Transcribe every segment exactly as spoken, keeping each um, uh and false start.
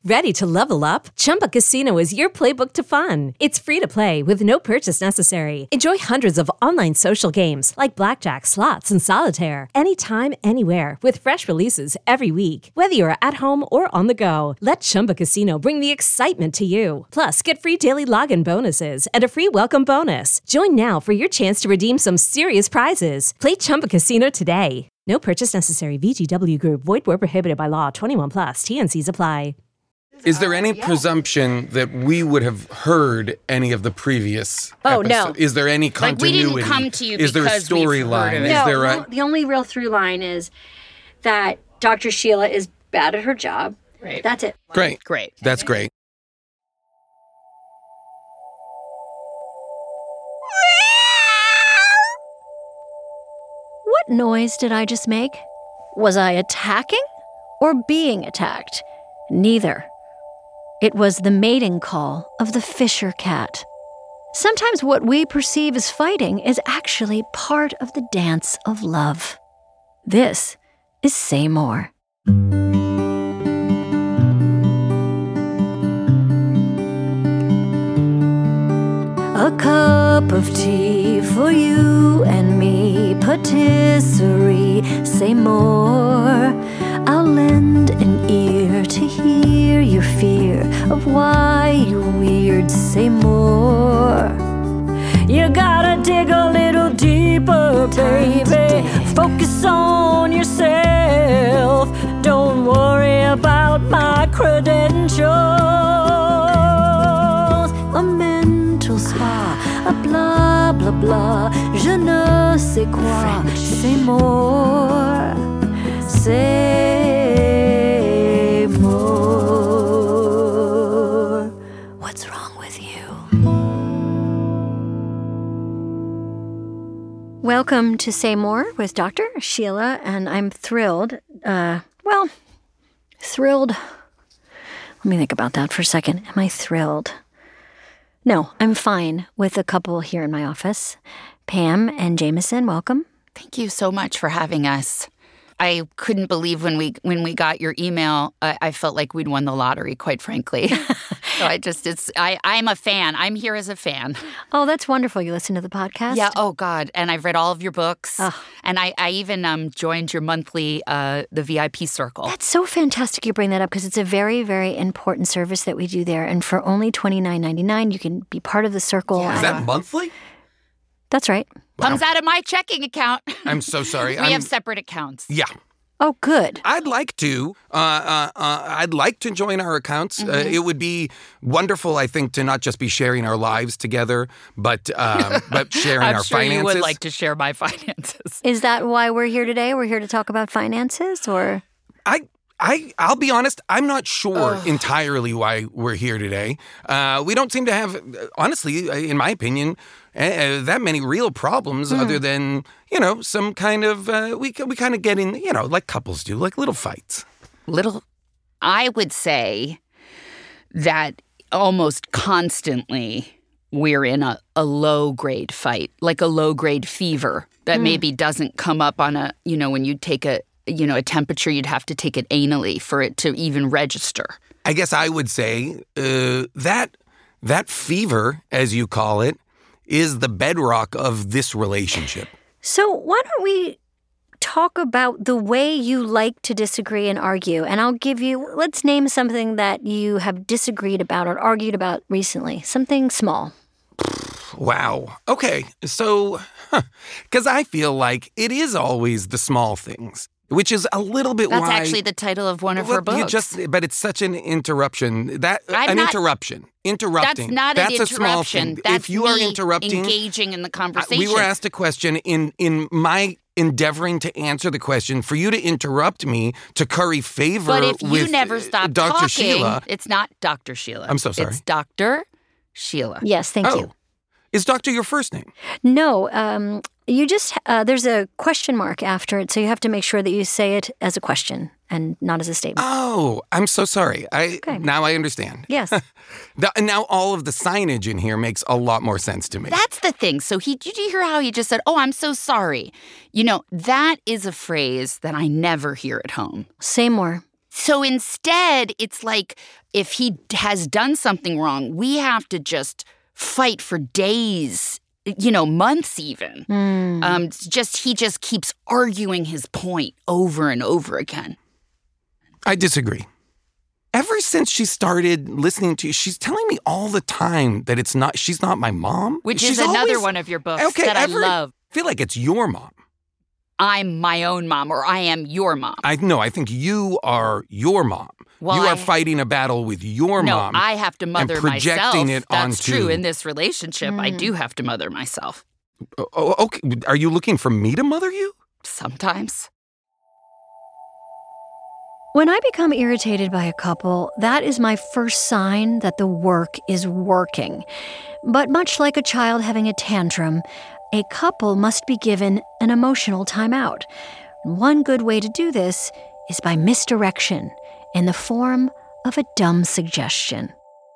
Ready to level up? Chumba Casino is your playbook to fun. It's free to play with no purchase necessary. Enjoy hundreds of online social games like blackjack, slots, and solitaire anytime, anywhere with fresh releases every week. Whether you're at home or on the go, let Chumba Casino bring the excitement to you. Plus, get free daily login bonuses and a free welcome bonus. Join now for your chance to redeem some serious prizes. Play Chumba Casino today. No purchase necessary. V G W Group. Void where prohibited by law. twenty-one plus. T N Cs apply. Is there any presumption that we would have heard any of the previous Oh, episode? no. Is there any continuity? Like, we didn't come to you Is there a because we've heard storyline? of it. Is No, there a... no, the only real through line is that Doctor Sheila is bad at her job. Right. That's it. Great. Great. That's great. What noise did I just make? Was I attacking or being attacked? Neither. It was the mating call of the Fisher cat. Sometimes what we perceive as fighting is actually part of the dance of love. This is Say More. A cup of tea for you and me, patisserie, say more. I'll lend an ear to hear your fear of why you're weird, say more. You gotta dig a little deeper, baby. Focus on yourself. Don't worry about my credentials. A mental spa, a blah, blah, blah. Je ne sais quoi, say more. Say more. What's wrong with you? Welcome to Say More with Doctor Sheila, and I'm thrilled. Uh, well, thrilled. Let me think about that for a second. Am I thrilled? No, I'm fine with a couple here in my office. Pam and Jameson, welcome. Thank you so much for having us. I couldn't believe when we when we got your email. I, I felt like we'd won the lottery, quite frankly. So I just it's I I'm a fan. I'm here as a fan. Oh, that's wonderful. You listen to the podcast? Yeah. Oh God. And I've read all of your books. Ugh. And I I even um joined your monthly uh the V I P circle. That's so fantastic you bring that up because it's a very, very important service that we do there. And for only twenty-nine ninety-nine, you can be part of the circle. Yeah. Is that monthly? That's right. Comes out of my checking account. I'm so sorry. We I'm, have separate accounts. Yeah. Oh, good. I'd like to. Uh, uh, uh, I'd like to join our accounts. Mm-hmm. Uh, it would be wonderful, I think, to not just be sharing our lives together, but um, but sharing I'm our sure finances. you would like to share my finances. Is that why we're here today? We're here to talk about finances, or? I, I, I'll be honest. I'm not sure Ugh. entirely why we're here today. Uh, we don't seem to have, honestly, in my opinion, uh, that many real problems Mm. other than, you know, some kind of uh, we we kind of get in, you know, like couples do, like little fights. Little, I would say that almost constantly we're in a, a low grade fight, like a low grade fever that Mm. maybe doesn't come up on a, you know, when you take a, you know, a temperature, you'd have to take it anally for it to even register. I guess I would say uh, that that fever, as you call it, is the bedrock of this relationship. So why don't we talk about the way you like to disagree and argue? And I'll give you, let's name something that you have disagreed about or argued about recently. Something small. Wow. Okay. So, because huh, I feel like it is always the small things, which is a little bit That's why... actually the title of one of well, her books. You just, but it's such an interruption. That I'm An not, interruption. Interrupting. That's not That's an a small interruption. thing. That's if you are me interrupting... engaging in the I- conversation. We were asked a question in, in my endeavoring to answer the question, for you to interrupt me to curry favor But if you with never uh, stop Doctor talking, Sheila... it's not Doctor Sheila. I'm so sorry. It's Doctor Sheila. Yes, thank oh. you. Is Doctor your first name? No, um, you just, uh, there's a question mark after it, so you have to make sure that you say it as a question and not as a statement. Oh, I'm so sorry. I Okay. Now I understand. Yes. The- now all of the signage in here makes a lot more sense to me. That's the thing. So he, did you hear how he just said, "Oh, I'm so sorry"? You know, that is a phrase that I never hear at home. Say more. So instead, it's like if he has done something wrong, we have to just fight for days, you know, months even. Mm. Um, just he just keeps arguing his point over and over again. I disagree. Ever since she started listening to you, she's telling me all the time that it's not, she's not my mom. Which she's is another always, one of your books okay, that ever, I love. I feel like it's your mom. I'm my own mom, or I am your mom. I no, I think you are your mom. Well, you are I, fighting a battle with your no, mom. No, I have to mother and projecting myself. It That's onto... true. In this relationship, mm. I do have to mother myself. Oh, okay. Are you looking for me to mother you? Sometimes. When I become irritated by a couple, that is my first sign that the work is working. But much like a child having a tantrum, a couple must be given an emotional timeout. One good way to do this is by misdirection in the form of a dumb suggestion.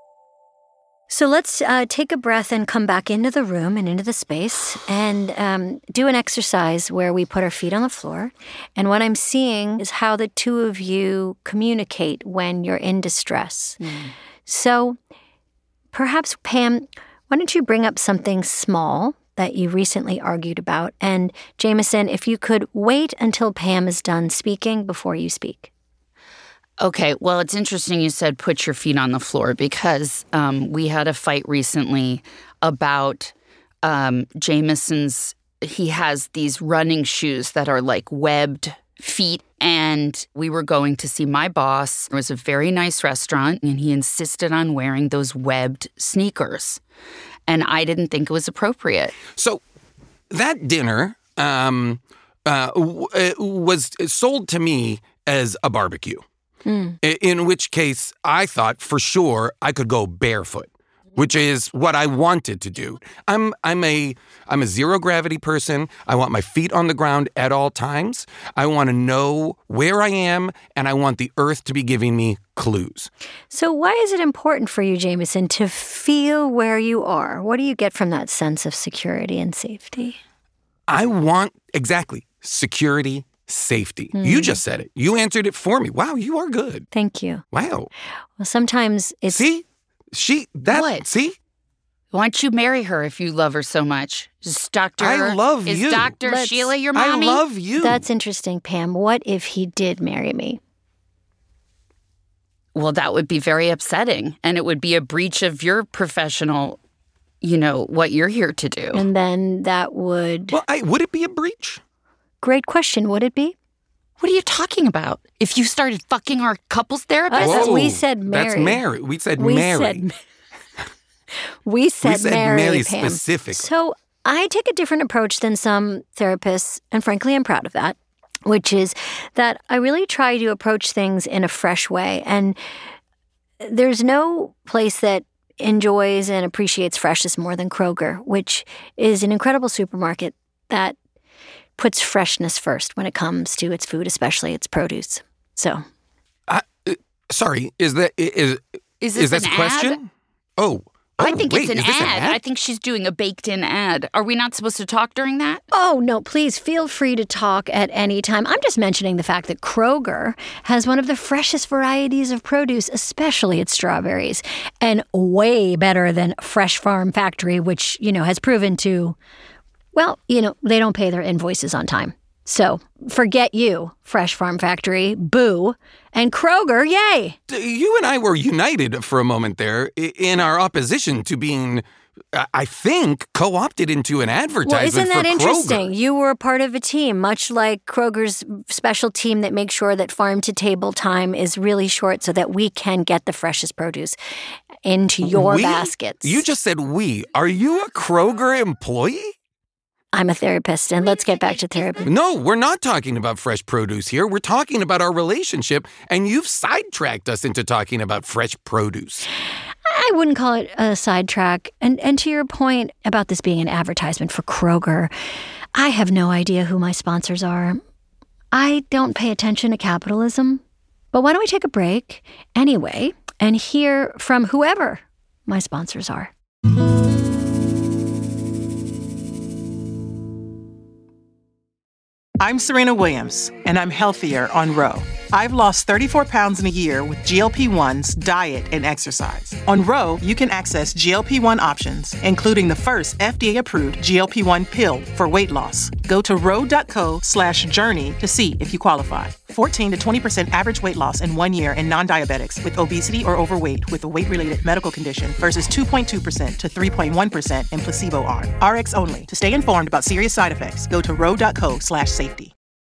So let's uh, take a breath and come back into the room and into the space and um, do an exercise where we put our feet on the floor. And what I'm seeing is how the two of you communicate when you're in distress. Mm. So perhaps, Pam, why don't you bring up something small that you recently argued about? And Jameson, if you could wait until Pam is done speaking before you speak. Okay, well, it's interesting you said put your feet on the floor because um, we had a fight recently about um, Jameson's, he has these running shoes that are like webbed feet, and we were going to see my boss. It was a very nice restaurant, and he insisted on wearing those webbed sneakers, and I didn't think it was appropriate. So that dinner um, uh, w- was sold to me as a barbecue. Mm. In which case, I thought for sure I could go barefoot, which is what I wanted to do. I'm I'm a I'm a zero gravity person. I want my feet on the ground at all times. I want to know where I am, and I want the earth to be giving me clues. So why is it important for you, Jameson, to feel where you are? What do you get from that sense of security and safety? I want, exactly, security, safety. Mm. You just said it. You answered it for me. Wow, you are good. Thank you. Wow. Well, sometimes it's... See? She, that, what? See? Why don't you marry her if you love her so much? Is Doctor I love is you. Is Doctor Let's, Sheila your mommy? I love you. That's interesting, Pam. What if he did marry me? Well, that would be very upsetting, and it would be a breach of your professional, you know, what you're here to do. And then that would... Well, I, would it be a breach? Great question. Would it be? What are you talking about? If you started fucking our couples therapist? Whoa, we said marry. That's Mary. We said we Mary. Said, we said, we said Mary, Mary Pam. specifically. So I take a different approach than some therapists, and frankly, I'm proud of that, which is that I really try to approach things in a fresh way. And there's no place that enjoys and appreciates freshness more than Kroger, which is an incredible supermarket that puts freshness first when it comes to its food, especially its produce. So, uh, uh, sorry, is that is is this is that an a question? Ad? Oh, oh, I think wait, it's an is this ad. an ad. I think she's doing a baked-in ad. Are we not supposed to talk during that? Oh, no, please feel free to talk at any time. I'm just mentioning the fact that Kroger has one of the freshest varieties of produce, especially its strawberries, and way better than Fresh Farm Factory, which, you know, has proven to... Well, you know, they don't pay their invoices on time. So forget you, Fresh Farm Factory, boo, and Kroger, yay. You and I were united for a moment there in our opposition to being, I think, co-opted into an advertisement well, isn't that for interesting? Kroger. You were a part of a team, much like Kroger's special team that makes sure that farm-to-table time is really short so that we can get the freshest produce into your we? baskets. You just said we. Are you a Kroger employee? I'm a therapist, and let's get back to therapy. No, we're not talking about fresh produce here. We're talking about our relationship, and you've sidetracked us into talking about fresh produce. I wouldn't call it a sidetrack. And, and to your point about this being an advertisement for Kroger, I have no idea who my sponsors are. I don't pay attention to capitalism. But why don't we take a break anyway and hear from whoever my sponsors are? I'm Serena Williams, and I'm healthier on Ro. I've lost thirty-four pounds in a year with G L P ones, diet, and exercise. On Ro, you can access G L P one options, including the first F D A-approved G L P one pill for weight loss. Go to ro.co slash journey to see if you qualify. fourteen to twenty percent average weight loss in one year in non-diabetics with obesity or overweight with a weight-related medical condition versus two point two percent to three point one percent in placebo arm. R X only. To stay informed about serious side effects, go to ro.co slash safety.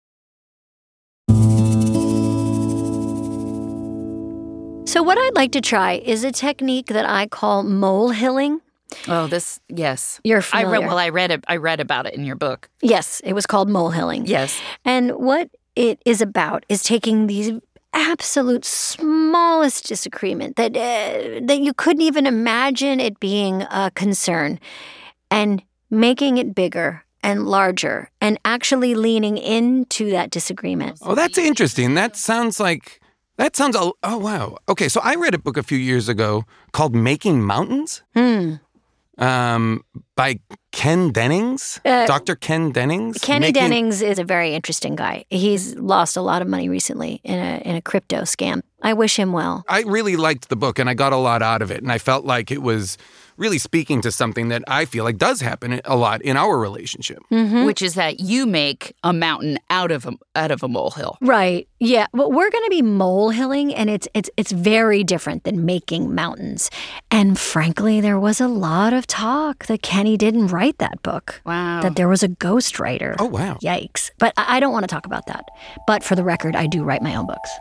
So what I'd like to try is a technique that I call molehilling. Oh, this, yes. You're I familiar. read, well, I read it, I read about it in your book. Yes, it was called molehilling. Yes. And what it is about is taking these absolute smallest disagreement that uh, that you couldn't even imagine it being a concern and making it bigger and larger and actually leaning into that disagreement. Oh, that's interesting. That sounds like... That sounds, oh, oh, wow. Okay, so I read a book a few years ago called Making Mountains Hmm. um, by Ken Dennings, Uh, Doctor Ken Dennings. Kenny Making- Dennings is a very interesting guy. He's lost a lot of money recently in a in a crypto scam. I wish him well. I really liked the book and I got a lot out of it. And I felt like it was really speaking to something that I feel like does happen a lot in our relationship. Mm-hmm. Which is that you make a mountain out of a, out of a molehill. Right. Yeah. But we're going to be molehilling, and it's it's it's very different than making mountains. And frankly, there was a lot of talk that Kenny didn't write that book. Wow. That there was a ghostwriter. Oh, wow. Yikes. But I I don't want to talk about that. But for the record, I do write my own books.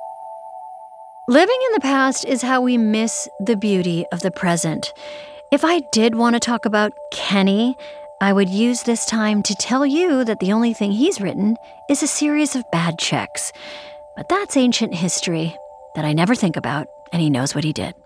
Living in the past is how we miss the beauty of the present. If I did want to talk about Kenny, I would use this time to tell you that the only thing he's written is a series of bad checks. But that's ancient history that I never think about, and he knows what he did.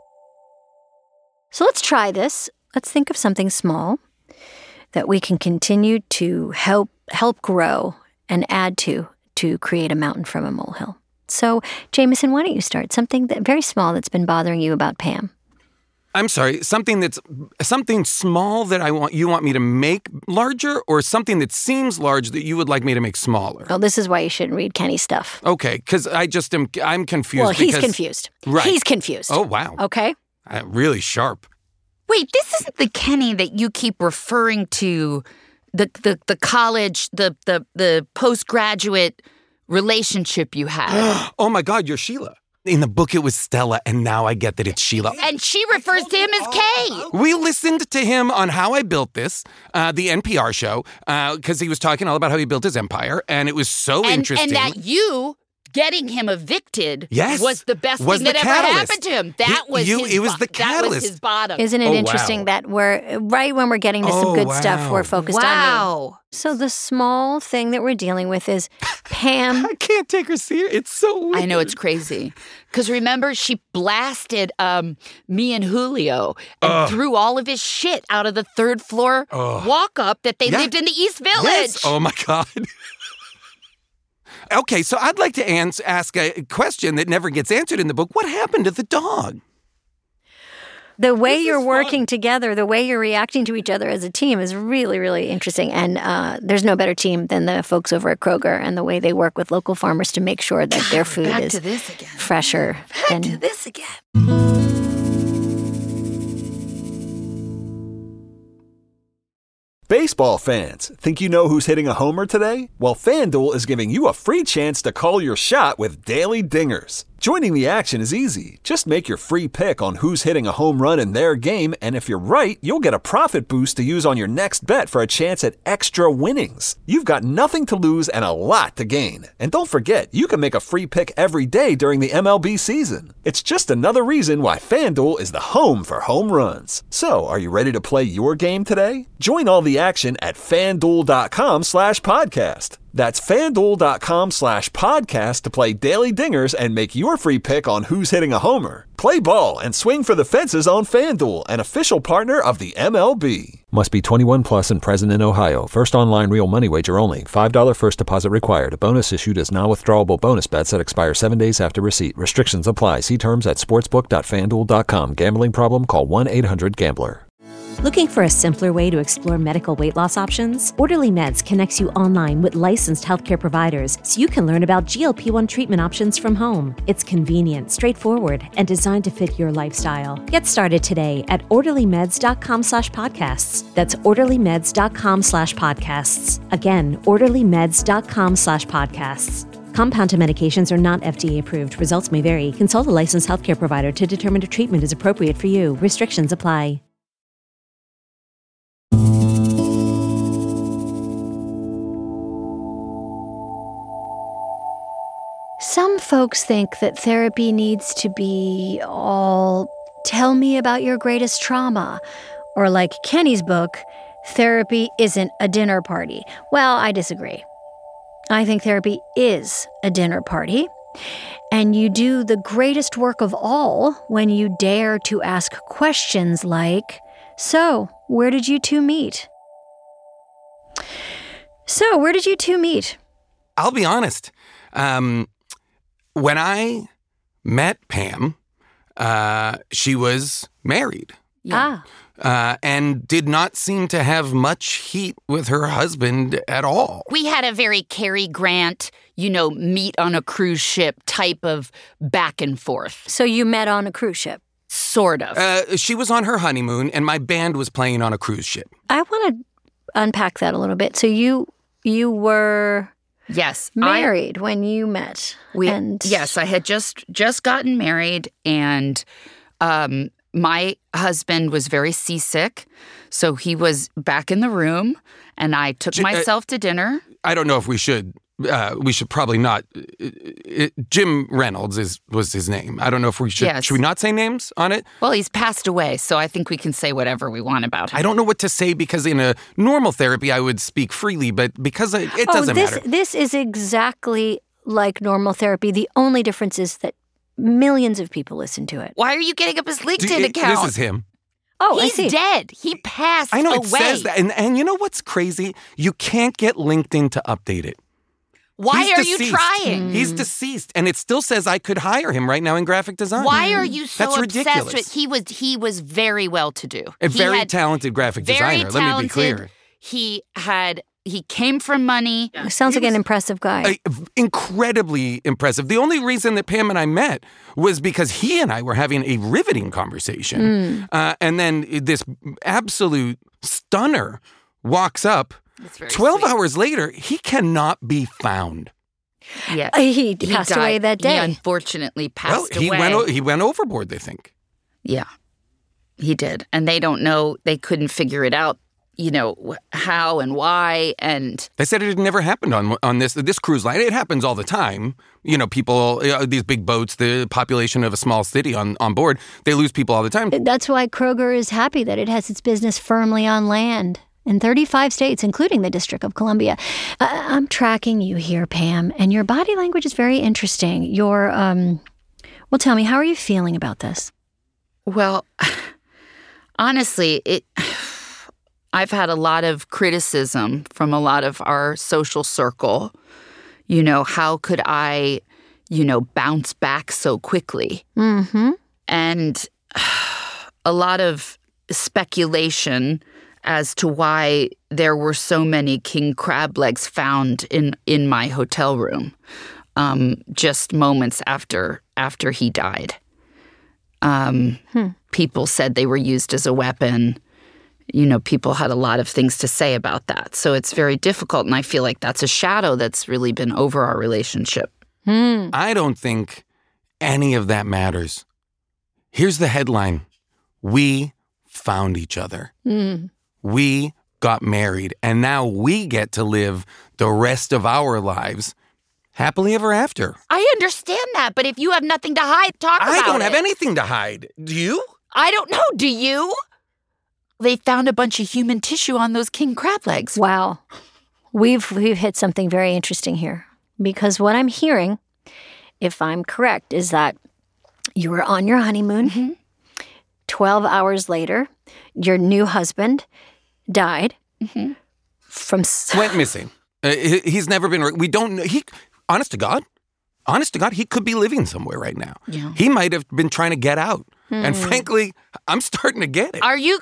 So let's try this. Let's think of something small that we can continue to help help grow and add to to create a mountain from a molehill. So, Jameson, why don't you start? Something that very small that's been bothering you about Pam. I'm sorry, something that's something small that I want you want me to make larger, or something that seems large that you would like me to make smaller? Well, this is why you shouldn't read Kenny's stuff. Okay, because I just am I'm confused. Well, he's because, confused. Right. He's confused. Oh, wow. Okay? Uh, really sharp. Wait, this isn't the Kenny that you keep referring to, the the, the college, the, the, the postgraduate relationship you had. Oh my God, you're Sheila. In the book, it was Stella, and now I get that it's Sheila. And she refers to him as Kay. We listened to him on How I Built This, uh, the N P R show, because uh, he was talking all about how he built his empire, and it was so and, interesting. And that you getting him evicted yes, was the best was thing the that catalyst. ever happened to him. That He- was you- his it was bo- the That catalyst. was his bottom. Isn't it Oh, interesting wow. that we're, right when we're getting to some Oh, good stuff, wow. we're focused on Wow. you. So the small thing that we're dealing with is Pam. I can't take her serious. It's so weird. I know, it's crazy. Because remember, she blasted um, me and Julio and Ugh. threw all of his shit out of the third floor Ugh. walk up that they Yeah. lived in the East Village. Yes. Oh, my God. Okay, so I'd like to ans- ask a question that never gets answered in the book. What happened to the dog? The way This you're is working fun. together, the way you're reacting to each other as a team is really, really interesting. And uh, there's no better team than the folks over at Kroger and the way they work with local farmers to make sure that their food Back is to this again. fresher. Back than- to this again. Baseball fans, think you know who's hitting a homer today? Well, FanDuel is giving you a free chance to call your shot with Daily Dingers. Joining the action is easy. Just make your free pick on who's hitting a home run in their game, and if you're right, you'll get a profit boost to use on your next bet for a chance at extra winnings. You've got nothing to lose and a lot to gain. And don't forget, you can make a free pick every day during the M L B season. It's just another reason why FanDuel is the home for home runs. So, are you ready to play your game today? Join all the action at FanDuel.com slash podcast. That's FanDuel.com slash podcast to play Daily Dingers and make your free pick on who's hitting a homer. Play ball and swing for the fences on FanDuel, an official partner of the M L B. Must be twenty-one plus and present in Ohio. First online real money wager only. five dollars first deposit required. A bonus issued as non-withdrawable bonus bets that expire seven days after receipt. Restrictions apply. See terms at sportsbook dot fanduel dot com. Gambling problem? Call one eight hundred gambler. Looking for a simpler way to explore medical weight loss options? Orderly Meds connects you online with licensed healthcare providers so you can learn about G L P one treatment options from home. It's convenient, straightforward, and designed to fit your lifestyle. Get started today at orderlymeds.com slash podcasts. That's orderlymeds.com slash podcasts. Again, orderlymeds.com slash podcasts. Compounded medications are not F D A approved. Results may vary. Consult a licensed healthcare provider to determine if treatment is appropriate for you. Restrictions apply. Some folks think that therapy needs to be all, tell me about your greatest trauma. Or like Kenny's book, therapy isn't a dinner party. Well, I disagree. I think therapy is a dinner party. And you do the greatest work of all when you dare to ask questions like, so, where did you two meet? So, where did you two meet? I'll be honest. Um, when I met Pam, uh, she was married. Yeah. Uh, and did not seem to have much heat with her husband at all. We had a very Cary Grant, you know, meet on a cruise ship type of back and forth. So you met on a cruise ship? Sort of. Uh, she was on her honeymoon, and my band was playing on a cruise ship. I want to unpack that a little bit. So you you were yes married I, when you met. We, and yes, I had just just gotten married, and um, my husband was very seasick, so he was back in the room, and I took J- myself uh, to dinner. I don't know if we should. Uh, we should probably not. It, it, Jim Reynolds is was his name. I don't know if we should. Yes. Should we not say names on it? Well, he's passed away, so I think we can say whatever we want about him. I don't know what to say because in a normal therapy I would speak freely, but because it, it doesn't oh, this, matter. This is exactly like normal therapy. The only difference is that millions of people listen to it. Why are you getting up his LinkedIn Do, account? This is him. Oh, he's I see. dead. He passed I know away. it says that, and and you know what's crazy? You can't get LinkedIn to update it. Why He's are deceased. you trying? He's deceased, and it still says I could hire him right now in graphic design. Why are you so That's obsessed ridiculous. with? He was he was very well to do. A He very had talented graphic very designer. talented, Let me be clear. He had he came from money. Sounds like an impressive guy. Uh, incredibly impressive. The only reason that Pam and I met was because he and I were having a riveting conversation, Mm. uh, and then this absolute stunner walks up. very Twelve sweet. hours later, he cannot be found. Yeah, Uh, he passed died. away that day. He unfortunately passed well, he away. went o- he went overboard. They think. Yeah, he did, and they don't know. They couldn't figure it out. You know wh- how and why, and They said it had never happened on on this this cruise line. It happens all the time. You know, people, you know, these big boats, the population of a small city on, on board, they lose people all the time. That's why Kroger is happy that it has its business firmly on land in thirty-five states, including the District of Columbia. I- I'm tracking you here, Pam, and your body language is very interesting. Your, um, well, tell me, how are you feeling about this? well, honestly, it. I've had a lot of criticism from a lot of our social circle. You know, how could I, you know, bounce back so quickly? Mm-hmm. And a lot of speculation as to why there were so many king crab legs found in, in my hotel room um, just moments after after he died. Um, Hmm. People said they were used as a weapon. You know, people had a lot of things to say about that. So it's very difficult, and I feel like that's a shadow that's really been over our relationship. Hmm. I don't think any of that matters. Here's the headline. We found each other. Mm. We got married, and now we get to live the rest of our lives happily ever after. I understand that, but if you have nothing to hide, talk about it. I don't have anything to hide. Do you? I don't know. Do you? They found a bunch of human tissue on those king crab legs. Wow. We've we've hit something very interesting here. Because what I'm hearing, if I'm correct, is that you were on your honeymoon. Mm-hmm. twelve hours later, your new husband died Mm-hmm. from... s- Went missing. Uh, he- he's never been... We don't know. He, honest to God, honest to God, he could be living somewhere right now. Yeah. He might have been trying to get out. And frankly, I'm starting to get it. Are you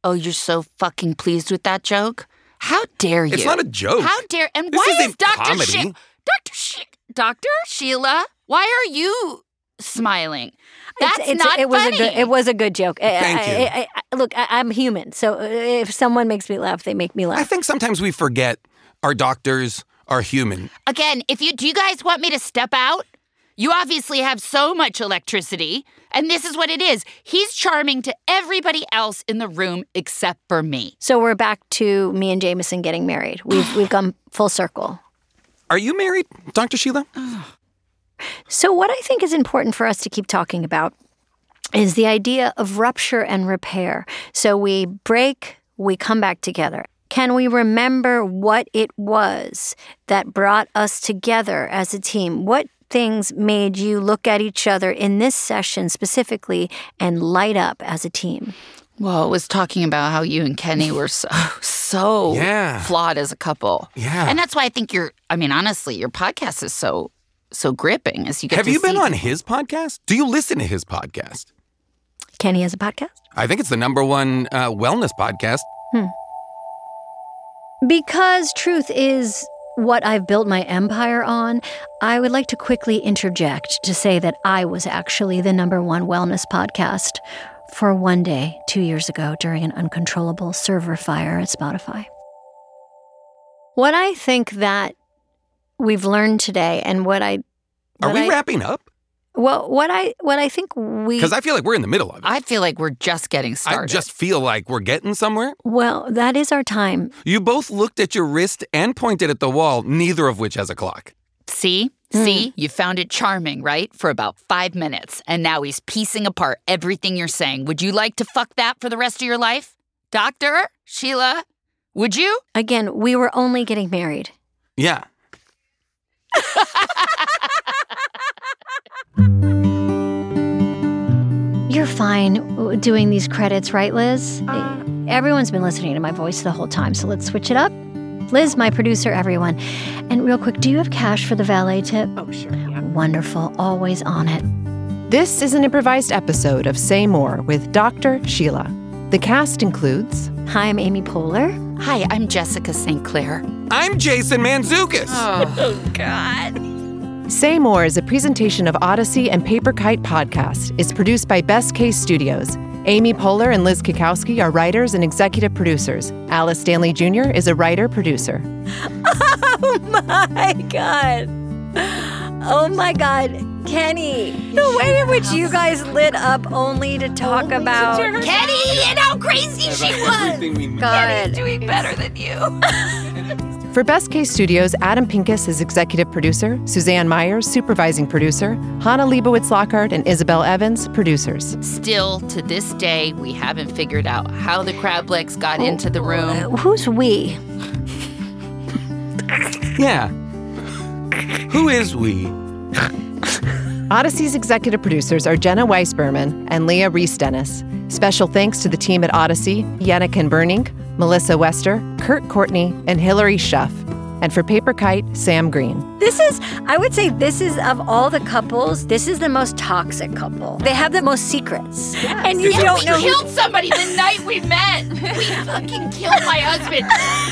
Oh, you're so fucking pleased with that joke? How dare you? It's not a joke. How dare... And This why is isn't Doctor comedy. She- Doctor She- Doctor Sheila, why are you smiling? That's It's- it's- not it was funny. a good it was a good joke. I- Thank I- you. I- I- look, I, I'm human, so if someone makes me laugh, they make me laugh. I think sometimes we forget our doctors are human. Again, if you do you guys want me to step out? You obviously have so much electricity, and this is what it is. He's charming to everybody else in the room except for me. So we're back to me and Jameson getting married. We've we've gone full circle. Are you married, Doctor Sheila? So what I think is important for us to keep talking about is the idea of rupture and repair. So we break, we come back together. Can we remember what it was that brought us together as a team? What things made you look at each other in this session specifically and light up as a team? Well, it was talking about how you and Kenny were so, so Yeah. flawed as a couple. Yeah. And that's why I think you're, I mean, honestly, your podcast is so, so gripping as you get Have to you been see on his podcast? Do you listen to his podcast? Kenny has a podcast? I think it's the number one uh, wellness podcast. Because truth is what I've built my empire on, I would like to quickly interject to say that I was actually the number one wellness podcast for one day, two years ago, during an uncontrollable server fire at Spotify. What I think that we've learned today, and what I... Are what we I, wrapping up? Well, what I what I think we... Because I feel like we're in the middle of it. I feel like we're just getting started. I just feel like we're getting somewhere. Well, that is our time. You both looked at your wrist and pointed at the wall, neither of which has a clock. See? See? You found it charming, right? For about five minutes. And now he's piecing apart everything you're saying. Would you like to fuck that for the rest of your life? Doctor? Sheila? Would you? Again, we were only getting married. Yeah. You're fine doing these credits, right, Liz? Everyone's been listening to my voice the whole time, so let's switch it up. Liz, my producer, everyone. And real quick, do you have cash for the valet tip? Oh, sure, yeah. Wonderful. Always on it. This is an improvised episode of Say More with Doctor Sheila. The cast includes... Hi, I'm Amy Poehler. Hi, I'm Jessica Saint Clair. I'm Jason Mantzoukas. Oh, God. Say More is a presentation of Odyssey and Paper Kite Podcast. It's produced by Best Case Studios. Amy Poehler and Liz Kikowski are writers and executive producers. Alice Stanley Junior is a writer-producer. Oh, my God. Oh, my God. Kenny, the way in which you guys lit up only to talk about... Kenny, and how crazy she was. God. Doing better than you. For Best Case Studios, Adam Pincus is executive producer, Suzanne Myers, supervising producer, Hannah Leibowitz-Lockhart and Isabel Evans, producers. Still, to this day, we haven't figured out how the crab legs got into the room. Who's we? Yeah. Who is we? Odyssey's executive producers are Jenna Weiss-Berman and Leah Reese-Dennis. Special thanks to the team at Odyssey, Yannick Burning, Melissa Wester, Kurt Courtney, and Hillary Schuff. And for Paper Kite, Sam Green. This is, I would say this is, of all the couples, this is the most toxic couple. They have the most secrets. Yes. And you Yeah, don't we know. killed somebody the night we met. We fucking killed my husband.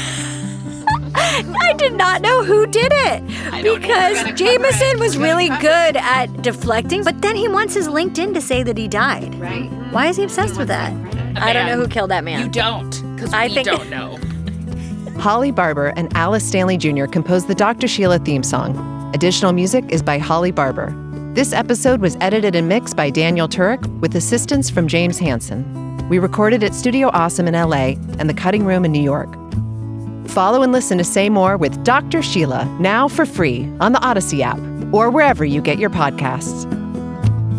I did not know who did it. Because Jameson was really good at deflecting, but then he wants his LinkedIn to say that he died. Right. Why is he obsessed with that? I don't know who killed that man. You don't, because I we think- don't know. Holly Barber and Alice Stanley Junior composed the Doctor Sheila theme song. Additional music is by Holly Barber. This episode was edited and mixed by Daniel Turek with assistance from James Hansen. We recorded at Studio Awesome in L A and the Cutting Room in New York. Follow and listen to Say More with Doctor Sheila now for free on the Odyssey app or wherever you get your podcasts.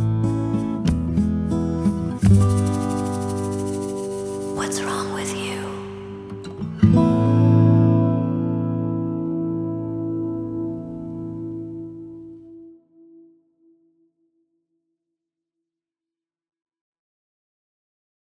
What's wrong with you?